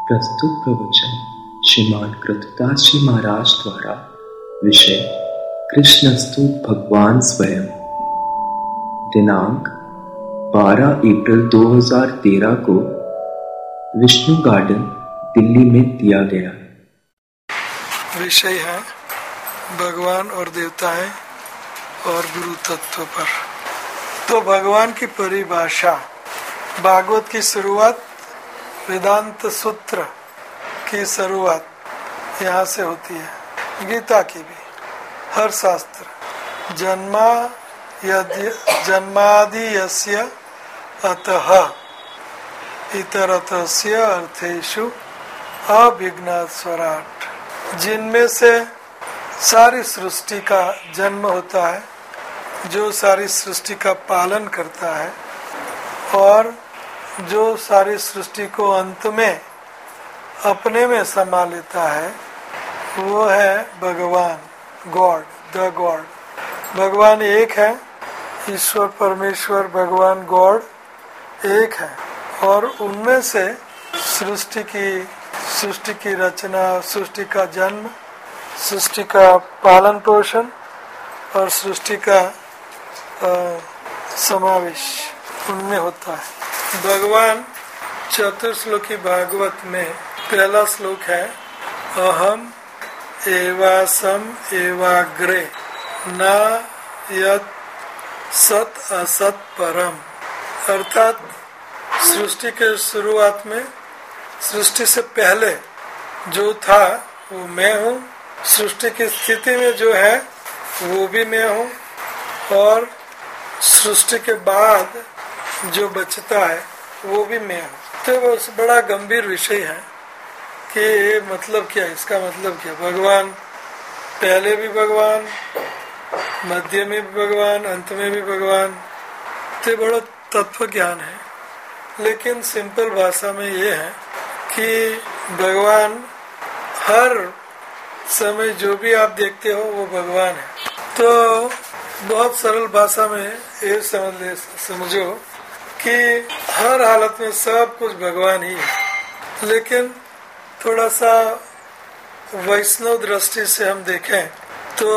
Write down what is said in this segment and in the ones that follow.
प्रस्तुत प्रवचन श्रीमान कृतदास जी महाराज द्वारा। विषय कृष्णस्तु भगवान स्वयं। दिनांक 12 अप्रैल 2013 को विष्णु गार्डन दिल्ली में दिया गया। विषय है भगवान और देवताएं और गुरु तत्व पर। तो भगवान की परिभाषा, भागवत की शुरुआत, वेदांत सूत्र की शुरुआत यहाँ से होती है, गीता की भी, हर शास्त्र। जन्मादि यस्य अतः इतरतस्य अर्थेषु अभिज्ञात स्वराट। जिनमें से सारी सृष्टि का जन्म होता है, जो सारी सृष्टि का पालन करता है और जो सारी सृष्टि को अंत में अपने में समा लेता है, वो है भगवान, गॉड, द गॉड। भगवान एक है, ईश्वर परमेश्वर भगवान गॉड एक है, और उनमें से सृष्टि की रचना, सृष्टि का जन्म, सृष्टि का पालन पोषण और सृष्टि का समावेश उनमें होता है। भगवान चतुर्श्लोकी भागवत में पहला श्लोक है, अहम एवासम एवाग्रे न यत् सत असत परम। अर्थात सृष्टि के शुरुआत में, सृष्टि से पहले जो था वो मैं हूँ, सृष्टि की स्थिति में जो है वो भी मैं हूँ, और सृष्टि के बाद जो बचता है वो भी मैं हूँ। तो वो बड़ा गंभीर विषय है कि मतलब क्या, इसका मतलब क्या। भगवान पहले भी भगवान, मध्य में भी भगवान, अंत में भी भगवान। तो बड़ा तत्व ज्ञान है, लेकिन सिंपल भाषा में ये है कि भगवान हर समय जो भी आप देखते हो वो भगवान है। तो बहुत सरल भाषा में ये समझो कि हर हालत में सब कुछ भगवान ही है। लेकिन थोड़ा सा वैष्णव दृष्टि से हम देखें तो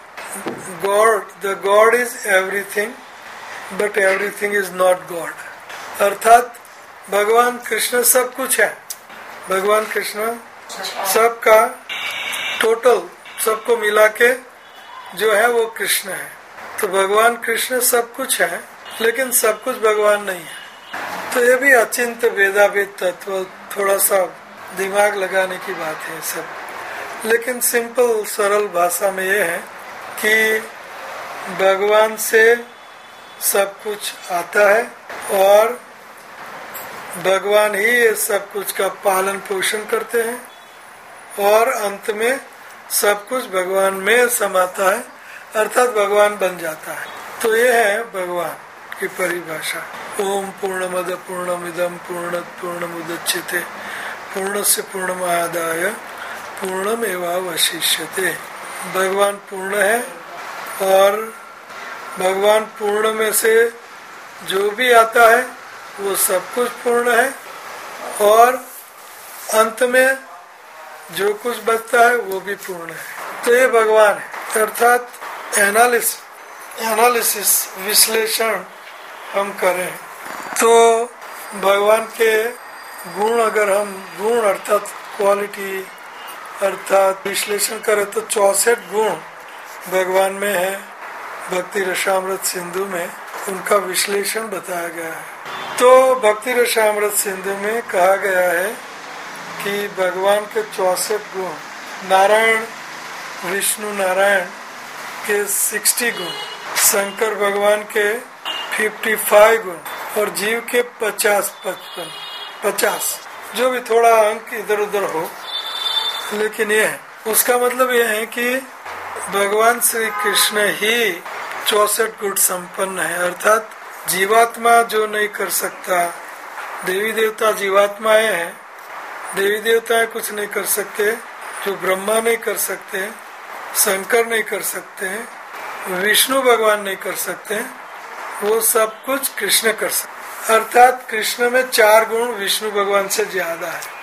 the God is everything but everything is not God. अर्थात भगवान कृष्ण सब कुछ है, भगवान कृष्ण सबका टोटल, सबको मिला के जो है वो कृष्ण है। तो भगवान कृष्ण सब कुछ है, लेकिन सब कुछ भगवान नहीं है। तो ये भी अचिंत्य वेदावेद तत्व, थोड़ा सा दिमाग लगाने की बात है सब। लेकिन सिंपल सरल भाषा में ये है कि भगवान से सब कुछ आता है और भगवान ही ये सब कुछ का पालन पोषण करते हैं, और अंत में सब कुछ भगवान में समाता है, अर्थात भगवान बन जाता है। तो ये है भगवान की परिभाषा। ओम पूर्णमद पूर्णमिदं पूर्णात् पूर्णमुदच्यते पूर्णस्य पूर्णमादाय पूर्णमेवावशिष्यते। भगवान पूर्ण है, और भगवान पूर्ण में से जो भी आता है वो सब कुछ पूर्ण है, और अंत में जो कुछ बचता है वो भी पूर्ण है। तो ये भगवान है। अर्थात एनालिसिस, विश्लेषण हम करें तो भगवान के गुण, अगर हम गुण अर्थात क्वालिटी अर्थात विश्लेषण करें तो 64 गुण भगवान में है। भक्ति रसामृत सिंधु में उनका विश्लेषण बताया गया है। तो भक्ति रसामृत सिंधु में कहा गया है कि भगवान के 64 गुण, नारायण विष्णु नारायण के 60 गुण, शंकर भगवान के 55 गुण, और जीव के 50, जो भी थोड़ा अंक इधर उधर हो, लेकिन ये है। उसका मतलब ये है कि भगवान श्री कृष्ण ही 64 गुण संपन्न है। अर्थात जीवात्मा जो नहीं कर सकता, देवी देवता जीवात्माएं हैं, देवी देवताएं कुछ नहीं कर सकते, जो ब्रह्मा नहीं कर सकते, शंकर नहीं कर सकते, विष्णु भगवान नहीं कर सकते, वो सब कुछ कृष्ण कर सकते। अर्थात कृष्ण में 4 गुण विष्णु भगवान से ज्यादा है।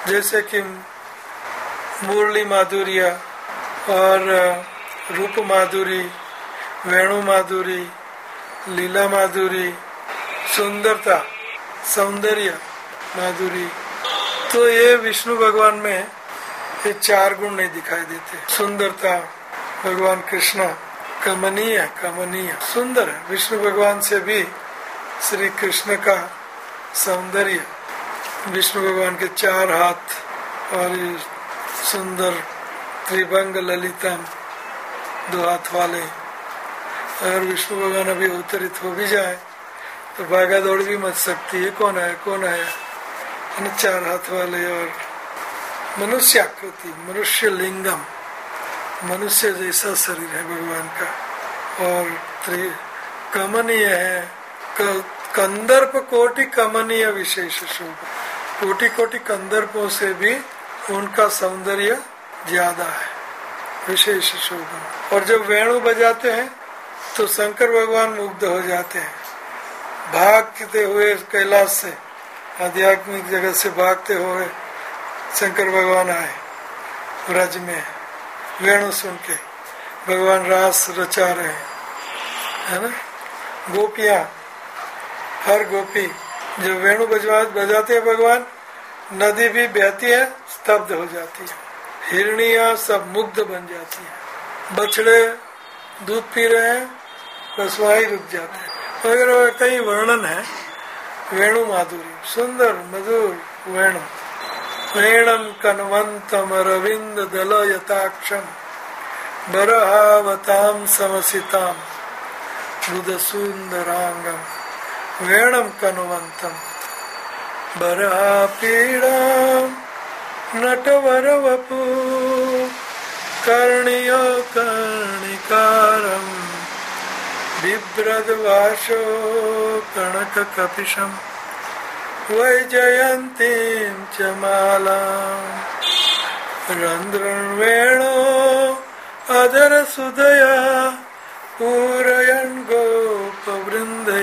जैसे कि मुरली माधुर्य और रूप माधुरी, वेणु माधुरी, लीला माधुरी, सुंदरता, सौंदर्य माधुरी, तो ये विष्णु भगवान में ये 4 गुण नहीं दिखाई देते। सुंदरता, भगवान कृष्ण कमनीय, कमनीय सुंदर है। विष्णु भगवान से भी श्री कृष्ण का सौंदर्य, विष्णु भगवान के 4 हाथ और ये सुंदर त्रिभंग ललितम 2 हाथ वाले। अगर विष्णु भगवान अभी अवतरित हो भी जाए तो भागा दौड़ भी मच सकती है, कौन आया कौन आया, 4 हाथ वाले और मनुष्य आकृति, मनुष्य लिंगम, मनुष्य जैसा शरीर है भगवान का, और कमनीय है, कंदर्प कोटि कमनीय विशेष शोभा, कोटि कोटि कंदर्पों से भी उनका सौंदर्य ज्यादा है, विशेष शोभा। और जब वेणु बजाते हैं तो शंकर भगवान मुग्ध हो जाते हैं। भागते हुए कैलाश से, आध्यात्मिक जगत से भागते हुए शंकर भगवान आए ब्रज में, वेणु सुन के भगवान रास रचा रहे हैं, है ना। गोपियां, हर गोपी जब वेणु बजाते हैं भगवान, नदी भी बहती है, स्तब्ध हो जाती है, हिरनियां सब मुग्ध बन जाती है, बछड़े दूध पी रहे हैं, बस वही रुक जाते हैं। वगैरह कई वर्णन है वेणु माधुरी, सुंदर मधुर वेणु। वेणम कन्वंतम रविंद दलयताक्षम बरहावताम समसिताम बुध सुंदरांगम। वेणम कन्वंतम बरहा पीड़ाम नटवर वपु कर्णियो कर्णिकारम बिभ्रद्वाशो कनक कपिशम वैजयंतीं च मालां रंध्रं वेणो अधर सुदया पूरयन् गोपवृंदे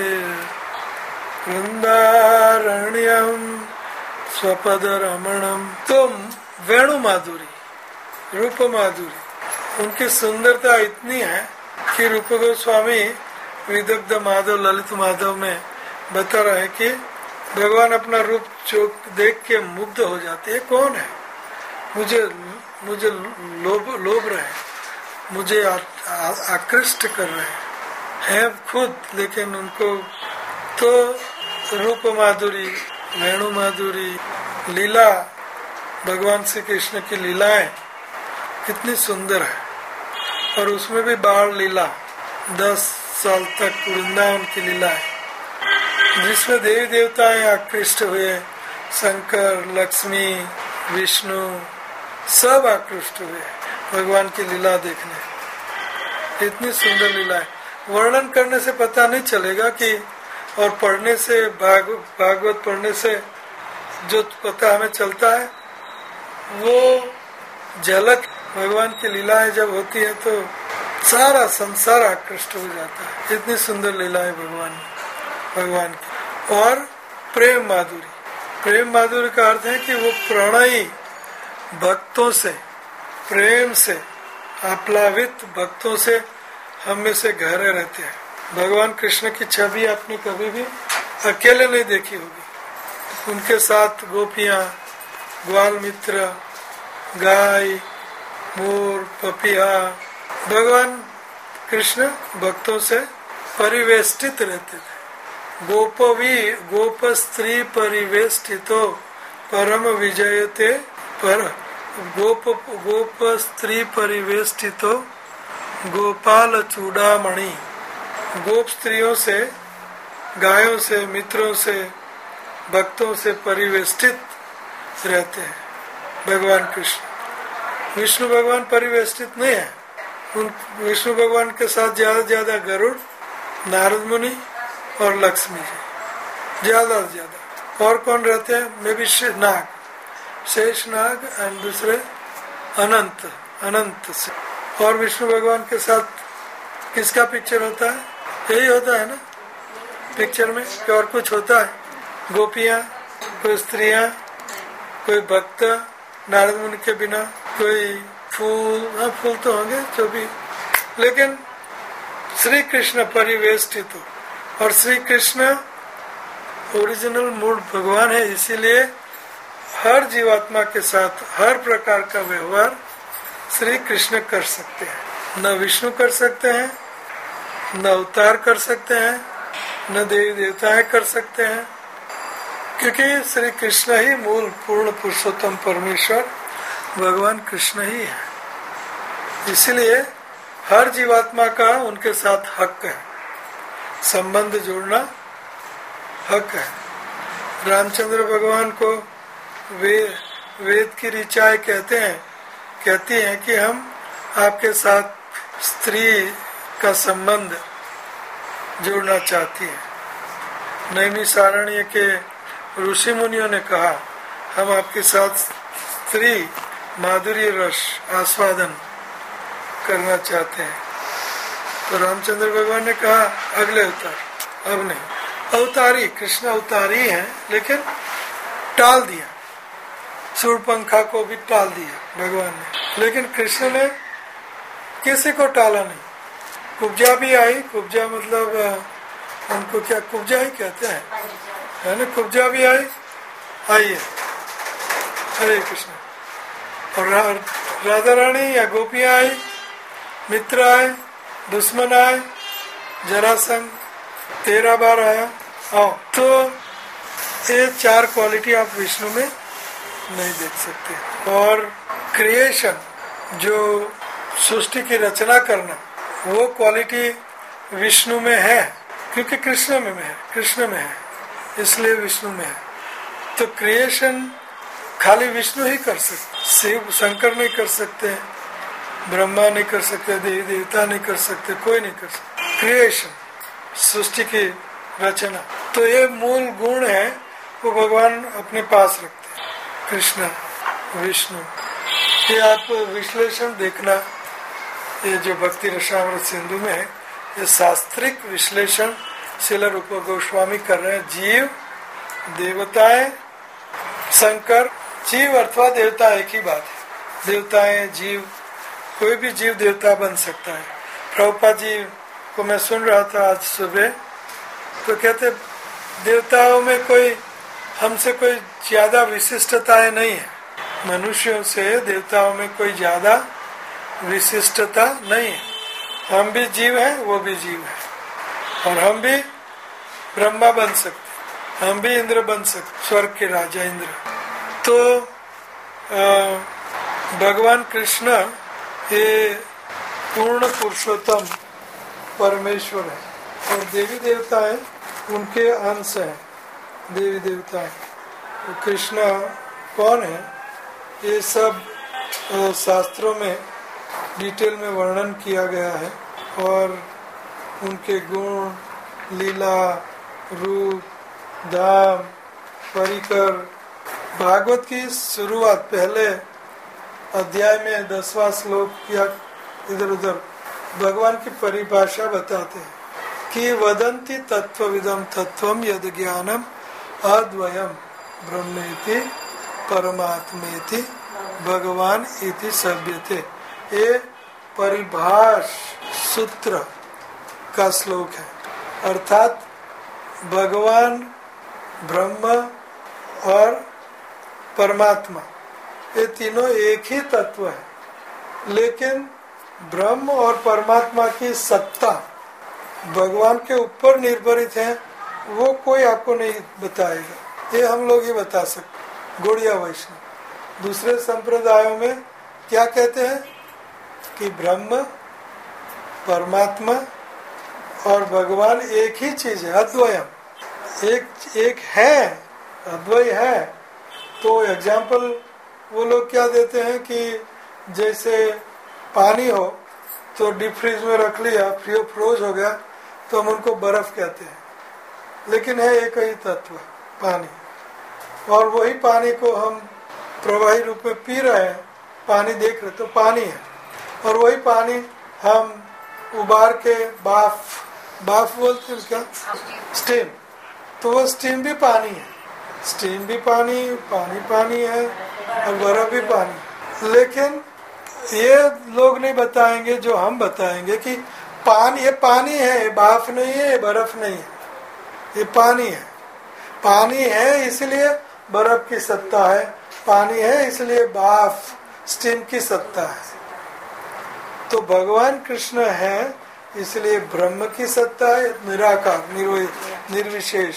वृंदारण्यं स्वपद रमणम। तुम वेणु माधुरी, रूप माधुरी, उनकी सुंदरता इतनी है कि रूप गोस्वामी विदग्ध माधव ललित माधव में बता रहे कि भगवान अपना रूप देख के मुग्ध हो जाते हैं। कौन है, मुझे लोभ रहे, मुझे आकृष्ट कर रहे हैं खुद, लेकिन उनको तो रूप माधुरी, वेणु माधुरी, लीला, भगवान श्री कृष्ण की लीलाएं कितनी सुंदर है। और उसमें भी बाल लीला, 10 साल तक वृंदावन की लीला है, जिसमें देवी देवताएं आकृष्ट हुए, शंकर, लक्ष्मी, विष्णु सब आकृष्ट हुए भगवान की लीला देखने। इतनी सुंदर लीला है, वर्णन करने से पता नहीं चलेगा कि, और पढ़ने से, भागवत पढ़ने से जो पता हमें चलता है वो झलक। भगवान की लीलाएं जब होती है तो सारा संसार आकृष्ट हो जाता है। इतनी सुंदर लीलाएं भगवान की। और प्रेम माधुरी, प्रेम माधुरी का अर्थ है कि वो प्रणयी भक्तों से, प्रेम से आप्लावित भक्तों से हम में से घरे रहते हैं। भगवान कृष्ण की छवि आपने कभी भी अकेले नहीं देखी होगी, उनके साथ गोपियां, ग्वाल मित्र, गाय, मोर, पपिया, भगवान कृष्ण भक्तों से परिवेष्टित रहते थे। गोप स्त्री परिवेष्टितो परम विजयते पर, गोप स्त्री परिवेष्टितो गोपाल चूड़ामणि। गोप स्त्रियों से, गायों से, मित्रों से, भक्तों से परिवेष्टित रहते हैं भगवान कृष्ण। विष्णु भगवान परिवेष्टित नहीं है, उन विष्णु भगवान के साथ ज्यादा गरुड़, नारद मुनि और लक्ष्मी जी, ज्यादा से ज्यादा। और कौन रहते हैं, मे भी नाग, शेष नाग एंड दूसरे अनंत से। और विष्णु भगवान के साथ किसका पिक्चर होता है, यही होता है ना पिक्चर में, कि और कुछ होता है। गोपियां, कोई स्त्रियां, कोई भक्त नारद मुनि के बिना, कोई फूल, फूल तो होंगे जो भी, लेकिन श्री कृष्ण परिवेष्टित हो। और श्री कृष्ण ओरिजिनल मूल भगवान है, इसीलिए हर जीवात्मा के साथ हर प्रकार का व्यवहार श्री कृष्ण कर सकते हैं। न विष्णु कर सकते हैं, न अवतार कर सकते हैं, न देवी देवताएं कर सकते हैं, क्योंकि श्री कृष्ण ही मूल पूर्ण पुरुषोत्तम परमेश्वर भगवान कृष्ण ही है। इसलिए हर जीवात्मा का उनके साथ हक है, संबंध जोड़ना हक है। रामचंद्र भगवान को वेद की ऋचाएं कहती हैं कि हम आपके साथ स्त्री का संबंध जोड़ना चाहती है। नैमिषारण्य के ऋषि मुनियों ने कहा हम आपके साथ स्त्री माधुर्य रस आस्वादन करना चाहते हैं। तो रामचंद्र भगवान ने कहा अगले अवतार, अब नहीं। अवतारी कृष्ण अवतारी हैं, लेकिन टाल दिया, शूर्पणखा को भी टाल दिया भगवान ने, लेकिन कृष्ण ने किसी को टाला नहीं। कुब्जा भी आई, कुब्जा मतलब उनको क्या कुब्जा ही कहते हैं, है ना, कुब्जा भी आई है, हरे कृष्ण। और राधा रानी या गोपियां आई, मित्र आए, दुश्मन आए, जरासंध 13 बार आया। तो ये 4 क्वालिटी आप विष्णु में नहीं देख सकते। और क्रिएशन, जो सृष्टि की रचना करना, वो क्वालिटी विष्णु में है, क्योंकि कृष्ण में है, इसलिए विष्णु में है। तो क्रिएशन खाली विष्णु ही कर सकते, शिव शंकर नहीं कर सकते, ब्रह्मा नहीं कर सकते, देवी देवता नहीं कर सकते, कोई नहीं कर सकते। क्रिएशन, सृष्टि की रचना, तो ये मूल गुण है, वो भगवान अपने पास रखते हैं, कृष्ण विष्णु। ये आप विश्लेषण देखना, ये जो भक्ति रसामृत सिंधु में है, ये शास्त्रिक विश्लेषण श्रील रूप गोस्वामी कर रहे हैं। जीव, देवताएं, शंकर, जीव अथवा देवता एक ही बात है। देवताएं, जीव, कोई भी जीव देवता बन सकता है। प्रभुपाद जी को मैं सुन रहा था आज सुबह, तो कहते देवताओं में कोई हमसे कोई ज्यादा विशिष्टताएं नहीं है, मनुष्यों से देवताओं में कोई ज्यादा विशिष्टता नहीं है। हम भी जीव हैं, वो भी जीव है, और हम भी ब्रह्मा बन सकते, हम भी इंद्र बन सकते, स्वर्ग के राजा इंद्र। तो भगवान कृष्ण ये पूर्ण पुरुषोत्तम परमेश्वर है, और देवी देवताएं उनके अंश हैं। देवी देवताएं, तो कृष्ण कौन है, ये सब शास्त्रों में डिटेल में वर्णन किया गया है, और उनके गुण, लीला, रूप, धाम, परिकर। भागवत की शुरुआत पहले अध्याय में 10वां श्लोक या इधर उधर भगवान की परिभाषा बताते हैं कि वदन्ति तत्वविदम तत्वम यद ज्ञानम अद्वयम ब्रह्मेति परमात्मेति भगवान इति सभ्यते। ये परिभाष सूत्र का श्लोक है, अर्थात भगवान, ब्रह्म और परमात्मा, ये तीनों एक ही तत्व है, लेकिन ब्रह्म और परमात्मा की सत्ता भगवान के ऊपर निर्भरित है, वो कोई आपको नहीं बताएगा, ये हम लोग ही बता सकते। गौड़िया वैष्णव दूसरे संप्रदायों में क्या कहते हैं कि ब्रह्म, परमात्मा और भगवान एक ही चीज है, अद्वयम, एक है, अद्वय है। तो एग्जाम्पल वो लोग क्या देते हैं कि जैसे पानी हो तो डीप फ्रीज में रख लिया, फ्रोज हो गया, तो हम उनको बर्फ कहते हैं, लेकिन है एक ही तत्व पानी, और वही पानी को हम प्रवाही रूप में पी रहे हैं, पानी देख रहे तो पानी है, और वही पानी हम उबार के बाफ बोलते हैं क्या, स्टीम, तो वो स्टीम भी पानी है। स्टीम भी पानी, पानी पानी है और बर्फ भी पानी। लेकिन ये लोग नहीं बताएंगे जो हम बताएंगे कि पानी, ये पानी है, ये भाप नहीं है, ये बर्फ नहीं है, ये पानी है। पानी है इसलिए बर्फ की सत्ता है, पानी है इसलिए भाप स्टीम की सत्ता है। तो भगवान कृष्ण है इसलिए ब्रह्म की सत्ता है, निराकार निर्विशेष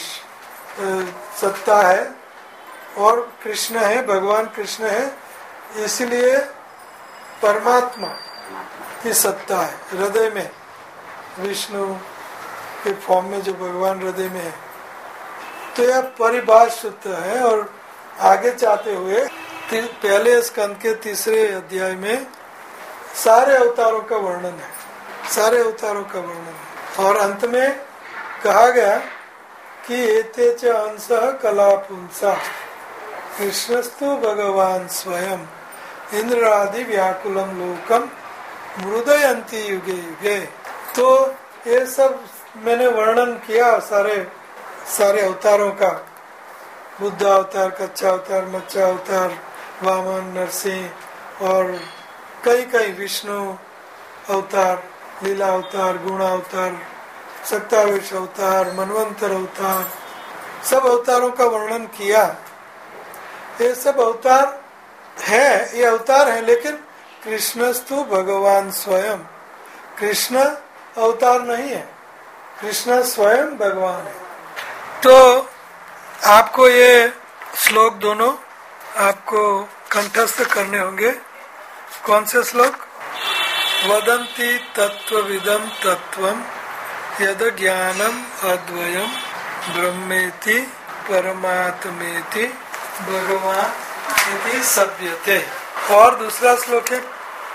सत्ता है। और कृष्ण है, भगवान कृष्ण है इसलिए परमात्मा की सत्ता है हृदय में, विष्णु के फॉर्म में जो भगवान हृदय में है। तो यह परिभाषित है। और आगे जाते हुए पहले स्कंद के तीसरे अध्याय में सारे अवतारों का वर्णन है, सारे अवतारों का वर्णन है। और अंत में कहा गया कि एते च अंशः कलापुंसा कृष्णस्तु भगवान स्वयं इंद्रादि व्याकुलम लोकम मृदयंती युगे युगे। तो ये सब मैंने वर्णन किया सारे अवतारों का, बुद्ध अवतार, कच्चा अवतार, मच्चा अवतार, वामन, नरसिंह और कई विष्णु अवतार, लीला अवतार, गुण अवतार, सत्तावेश अवतार, मनवंतर अवतार, सब अवतारों का वर्णन किया। ये सब अवतार है, ये अवतार है, लेकिन कृष्णस्तु भगवान स्वयं, कृष्ण अवतार नहीं है, कृष्ण स्वयं भगवान है। तो आपको ये श्लोक दोनों आपको कंठस्थ करने होंगे। कौन से श्लोक? वदन्ति तत्त्वविदं तत्त्वं यद ज्ञानम अद्वयम ब्रह्मेति परमात्मेति भगवान इति सभ्यते। और दूसरा श्लोक है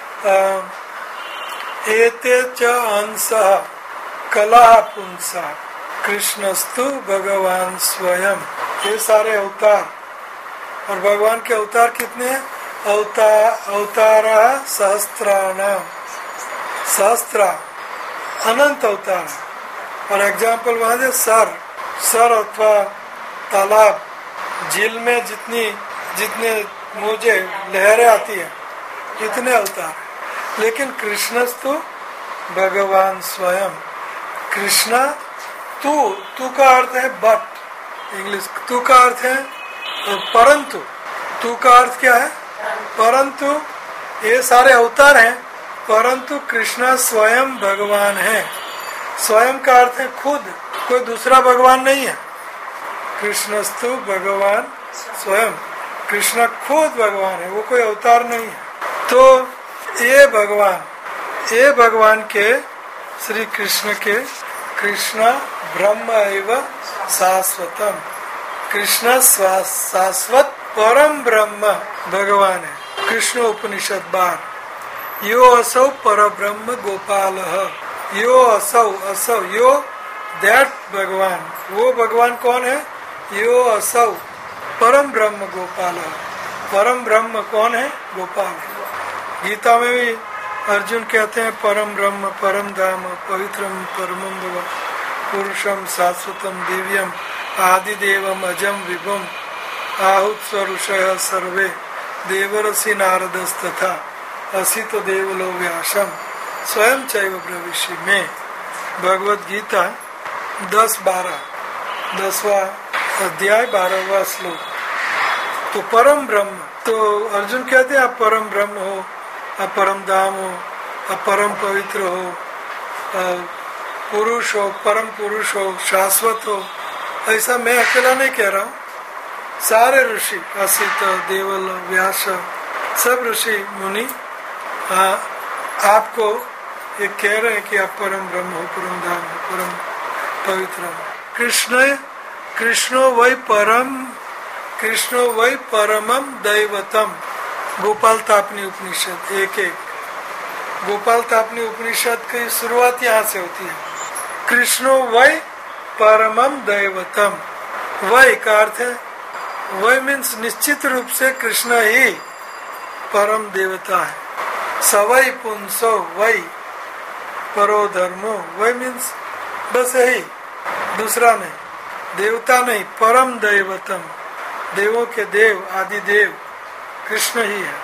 एते च अंशः कला पुंसा कृष्णस्तु भगवान स्वयं। ये सारे अवतार, और भगवान के अवतार कितने हैं? अवतार सहस्त्राणाम, सहस्त्र अनंत अवतार। और एग्जाम्पल वहां दे सर अथवा तालाब, झील में जितने मोजे लहरें आती है, इतने अवतार। लेकिन कृष्णस्तु भगवान स्वयं। कृष्णा तू का अर्थ है बट, इंग्लिश तू का अर्थ है परंतु। तू का अर्थ क्या है? परंतु ये सारे अवतार हैं, परंतु कृष्ण स्वयं भगवान है। स्वयं का अर्थ है खुद, कोई दूसरा भगवान नहीं है। कृष्णस्तु भगवान स्वयं, कृष्ण खुद भगवान है, वो कोई अवतार नहीं है। तो ये भगवान के श्री कृष्ण के, कृष्ण ब्रह्म एव शाश्वतम, कृष्ण शाश्वत परम ब्रह्म भगवान है। कृष्ण उपनिषद 12 यो असौ पर ब्रह्म गोपाल, यो असौ यो दैट भगवान, वो भगवान कौन है? यो असौ परम ब्रह्म गोपाल। परम ब्रह्म कौन है? गोपाल। गीता में भी अर्जुन कहते हैं परम ब्रह्म परम धाम पवित्रम परमं भव पुरुषम शाश्वतम दिव्यम आदिदेवम अजम विभुम आहुत स्वरुषयः सर्वे देवरसि नारदस्तथा असित देवलो व्यासम स्वयं चैव ब्रवीषि में। भगवद गीता 10-12 अध्याय 12वां श्लोक। तो परम ब्रह्म, तो अर्जुन कहते हैं आप परम ब्रह्म हो, आप परम धाम हो, आप परम पवित्र हो, पुरुष हो, परम पुरुष हो, शाश्वत हो। ऐसा मैं अकेला नहीं कह रहा हूँ, सारे ऋषि असित देवल व्यास सब ऋषि मुनि आपको ये कह रहे हैं कि आप परम ब्रह्म हो, परम धाम हो, परम पवित्र हो। कृष्णो वै परमम दैवतम। गोपाल तापनी उपनिषद 1-1। गोपाल तापनी उपनिषद की शुरुआत यहाँ से होती है। कृष्णो वै परमम दैवतम। वै का अर्थ है, वै मीन्स निश्चित रूप से कृष्ण ही परम देवता है। सवै पुंसो वै परो धर्मो। वै मीन्स बस यही, दूसरा नहीं, देवता नहीं, परम दैवतम। देवों के देव आदि देव कृष्ण ही है।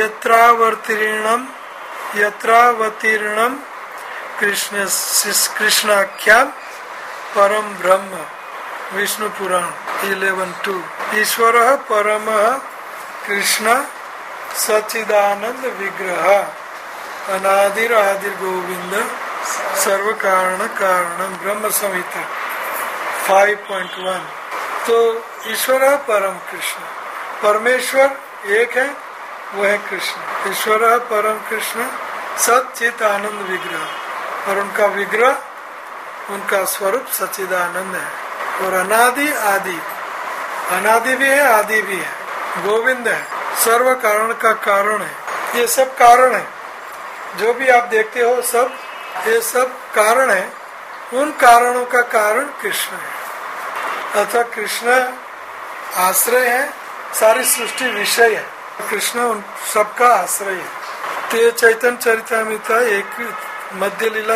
यत्रावतीर्णम कृष्णाख्याम परम ब्रह्म, विष्णु पुराण 11:2। ईश्वरः परमः कृष्ण सच्चिदानंद विग्रह अनादिर आदिर गोविंद सर्व कारण कारणम, ब्रह्म संहिता 5.1। तो ईश्वर परम कृष्ण, परमेश्वर एक है, वो है कृष्ण। ईश्वर परम कृष्ण सच्चित आनंद विग्रह, और उनका विग्रह, उनका स्वरूप सच्चिदानंद है। और अनादि आदि, अनादि भी है आदि भी है, गोविंद है, सर्व कारण का कारण है। ये सब कारण है, जो भी आप देखते हो सब, ये सब कारण है। उन कारणों का कारण कृष्ण है, अथवा कृष्ण आश्रय है, सारी सृष्टि विषय है, कृष्ण उन सबका आश्रय है। तो ये चैतन्य चरितामृत मध्य लीला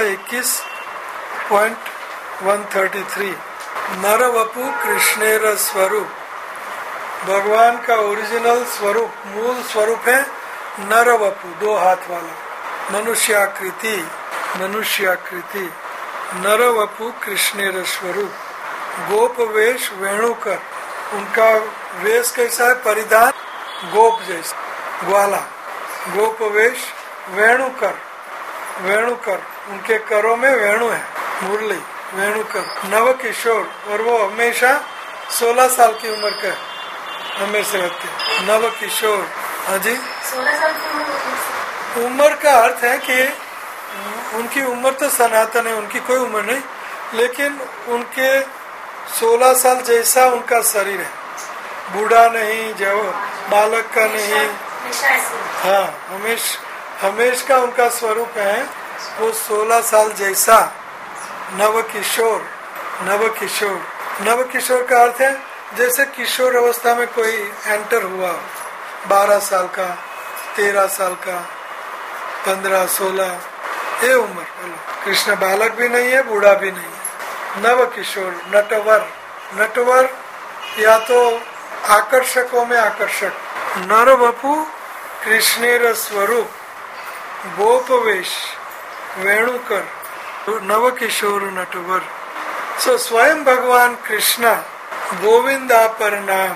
21.133। नर वपु कृष्णेर स्वरूप, भगवान का ओरिजिनल स्वरूप, मूल स्वरूप है नर वपु, 2 हाथ वाला, मनुष्याकृति, मनुष्याकृति। नर वपु कृष्णेर स्वरूप। गोप वेश वेणुकर, उनका वेश कैसा है, परिधान गोप जैसा, ग्वाला। गोप वेश वेणुकर, वेणुकर, उनके करों में वेणु है, मुरली, वेणुकर। नव किशोर, और वो हमेशा 16 साल की उम्र का हमेशा रहते हैं। नव किशोर, हाँ जी, 16 साल की उम्र का अर्थ है कि उनकी उम्र तो सनातन है, उनकी कोई उम्र नहीं, लेकिन उनके 16 साल जैसा उनका शरीर है, बूढ़ा नहीं, जो बालक का नहीं। हाँ, हमेश का उनका स्वरूप है, वो 16 साल जैसा नव किशोर। नव किशोर, नव किशोर का अर्थ है जैसे किशोर अवस्था में कोई एंटर हुआ, 12 साल का, 13 साल का, 15, 16, ये उम्र। कृष्ण बालक भी नहीं है, बूढ़ा भी नहीं है। नव किशोर, नटवर, नटवर या तो आकर्षकों में आकर्षक। नर वपु कृष्णेर स्वरूप, गोपवेश वेणुकर, नव किशोर नटवर। सो स्वयं भगवान कृष्ण गोविंदापर नाम,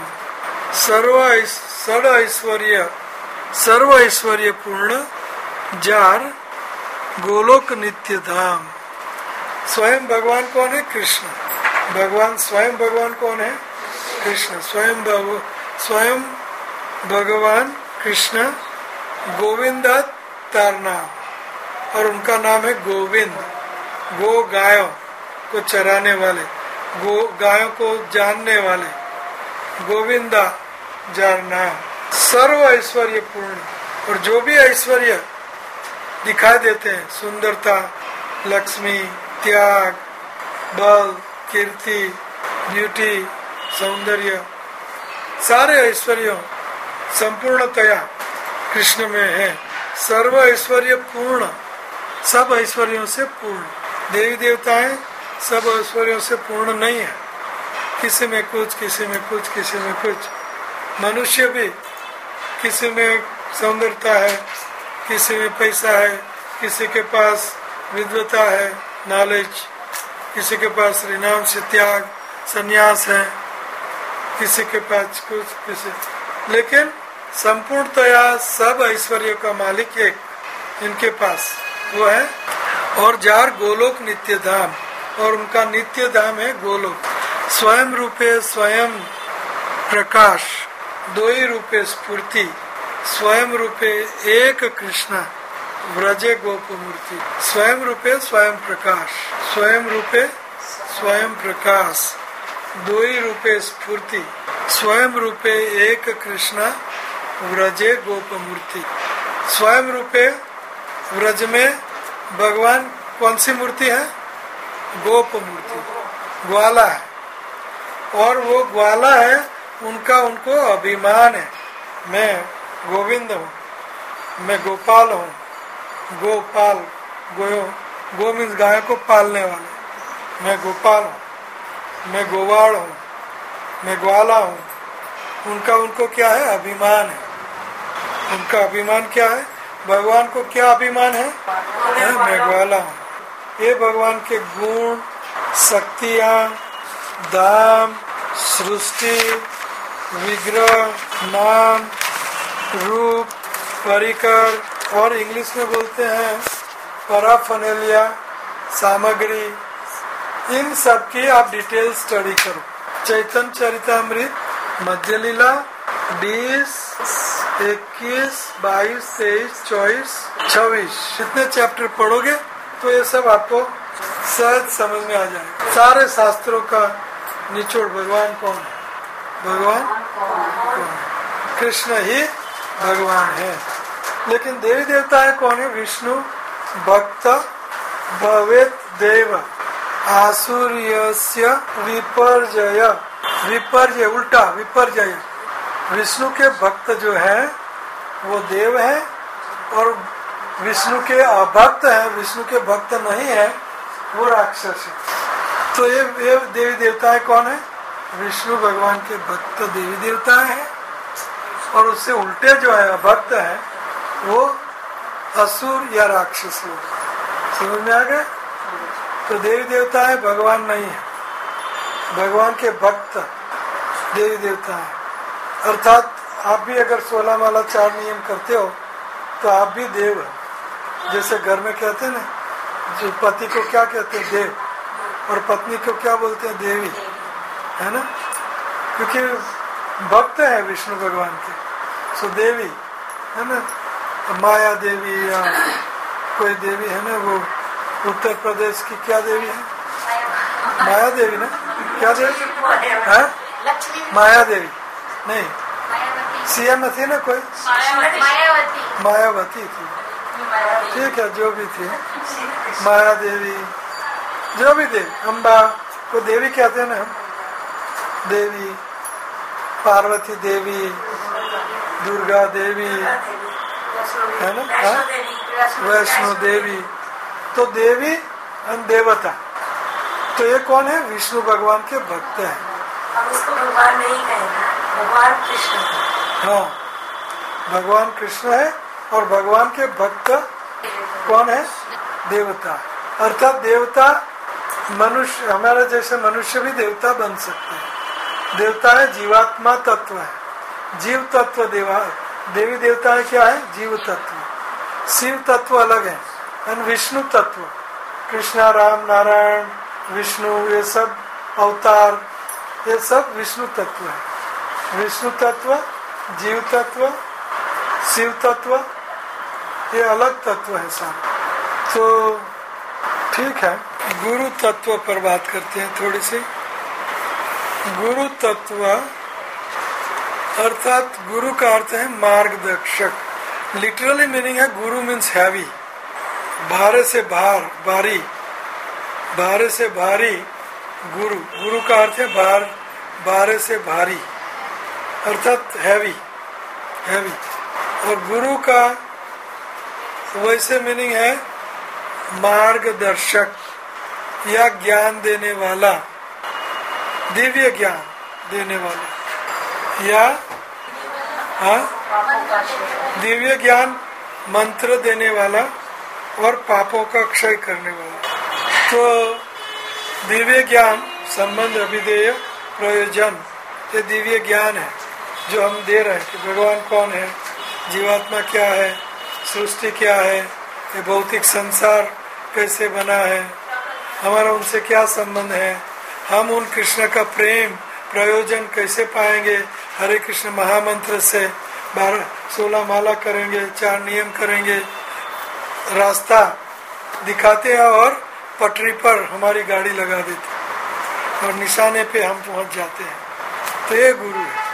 सर्व ऐश्वर्य पूर्ण जार गोलोक नित्य धाम। स्वयं भगवान कौन है? कृष्ण। भगवान स्वयं भगवान कौन है? कृष्ण। स्वयं भगवान कृष्ण गोविंदातार नाम, और उनका नाम है गोविंद। गो गायों को चराने वाले, गो गायों को जानने वाले, गोविंदा जार नाम। सर्व ऐश्वर्य पूर्ण, और जो भी ऐश्वर्य दिखाई देते हैं, सुंदरता, लक्ष्मी, त्याग, बल, कीर्ति, ब्यूटी, सौंदर्य, सारे ऐश्वर्यों संपूर्णतया कृष्ण में है। सर्व ऐश्वर्य पूर्ण, सब ऐश्वर्यों से पूर्ण। देवी देवताएं सब ऐश्वर्यों से पूर्ण नहीं है, किसी में कुछ, किसी में कुछ, किसी में कुछ। मनुष्य भी किसी में सौंदर्यता है, किसी में पैसा है, किसी के पास विद्वता है, नॉलेज, किसी के पास रिनाम से त्याग, संन्यास है, किसी के पास कुछ, किसी, लेकिन संपूर्णतया सब ऐश्वर्य का मालिक एक इनके पास वो है। और जार गोलोक नित्य धाम, और उनका नित्य धाम है गोलोक। स्वयं रूपे स्वयं प्रकाश, 2 ही रूपे स्फूर्ति। स्वयं रूपे एक कृष्ण व्रजे गोप मूर्ति। स्वयं रूपे स्वयं प्रकाश, स्वयं रूपे स्वयं प्रकाश, 2 ही रूपे स्फूर्ति। स्वयं रूपे एक कृष्ण व्रजे गोप मूर्ति। स्वयं रूपे व्रज में भगवान कौन सी मूर्ति है? गोप मूर्ति, ग्वाला है। और वो ग्वाला है, उनका उनको अभिमान है, मैं गोविंद हूँ, मैं गोपाल हूँ। गोपाल, गो मीन्स गाय को पालने वाले। मैं गोपाल हूँ, मैं गोवाड़ हूँ, मैं ग्वाला हूँ, उनको क्या है? अभिमान है। उनका अभिमान क्या है? भगवान को क्या अभिमान है? मैं ग्वाला हूँ। ये भगवान के गुण, शक्तियाँ, धाम, सृष्टि, विग्रह, नाम, रूप, परिकर और इंग्लिश में बोलते हैं पैराफर्नैलिया, सामग्री, इन सब की आप डिटेल स्टडी करो। चैतन्य चरितामृत, मध्य लीला 20, 21, 22, 23, 24, 26 इतने चैप्टर पढ़ोगे तो ये सब आपको सहज समझ में आ जाएगा। सारे शास्त्रों का निचोड़ भगवान कौन है? भगवान कौन है? कृष्ण ही भगवान है। लेकिन देवी देवता है कौन है? विष्णु भक्त भवेत देव आसुर्यस्य विपर्जय। विपर्जय उल्टा विपर्जय। विष्णु के भक्त जो है वो देव है और विष्णु के अभक्त है, विष्णु के भक्त नहीं है वो राक्षस है। तो ये देवी देवता है कौन है? विष्णु भगवान के भक्त देवी देवता है और उससे उल्टे जो है अभक्त है वो असुर या राक्षस लोग। समझ में आ गया? तो देवी देवता है, भगवान नहीं है। भगवान के भक्त देवी देवता है। अर्थात आप भी अगर 16 माला 4 नियम करते हो तो आप भी देव हो। जैसे घर में कहते हैं ना, जो पति को क्या कहते हैं? देव। और पत्नी को क्या बोलते हैं? देवी, है ना? क्योंकि भक्त है विष्णु भगवान के, सो देवी है ना। माया देवी या कोई देवी है ना, वो उत्तर प्रदेश की क्या देवी है? माया देवी ना? क्या देवी है? माया देवी नहीं, सीएम थी ना कोई? मायावती थी। ठीक है, जो भी थी, माया देवी, जो भी देवी, अम्बा को देवी कहते हैं ना हम। देवी, पार्वती देवी, दुर्गा देवी, है ना? वैष्णो देवी। तो देवी और देवता, तो ये कौन है? विष्णु भगवान के भक्त है। हम उसको भगवान नहीं कहेंगे, भगवान कृष्ण है। हाँ, भगवान कृष्ण है और भगवान के भक्त कौन है? देवता। अर्थात देवता मनुष्य, हमारा जैसे मनुष्य भी देवता बन सकते हैं। देवता है जीवात्मा तत्व है, जीव तत्व। देवी देवता है क्या है? जीव तत्व। शिव तत्व अलग है और विष्णु तत्व, कृष्णा, राम, नारायण, विष्णु, ये सब अवतार, ये सब विष्णु तत्व है। विष्णु तत्व, जीव तत्व, शिव तत्व, ये अलग तत्व है सारे। तो ठीक है, गुरु तत्व पर बात करते हैं थोड़ी सी। गुरु तत्व अर्थात गुरु का अर्थ है मार्गदर्शक। लिटरली मीनिंग है गुरु मीन्स हैवी, भारे से भार, भारी, भारे से भारी गुरु। गुरु का अर्थ है भार, भारे से भारी, अर्थात हैवी, हैवी। और गुरु का वैसे मीनिंग है मार्गदर्शक या ज्ञान देने वाला, दिव्य ज्ञान देने वाला, या दिव्य ज्ञान मंत्र देने वाला और पापों का क्षय करने वाला। तो दिव्य ज्ञान, संबंध, अभिधेय, प्रयोजन, ये दिव्य ज्ञान है जो हम दे रहे हैं कि भगवान कौन है, जीवात्मा क्या है, सृष्टि क्या है, ये भौतिक संसार कैसे बना है, हमारा उनसे क्या संबंध है, हम उन कृष्ण का प्रेम प्रयोजन कैसे पाएंगे। हरे कृष्ण महामंत्र से 16 माला करेंगे, 4 नियम करेंगे, रास्ता दिखाते हैं और पटरी पर हमारी गाड़ी लगा देते हैं और निशाने पे हम पहुंच जाते हैं। तो ये गुरु है।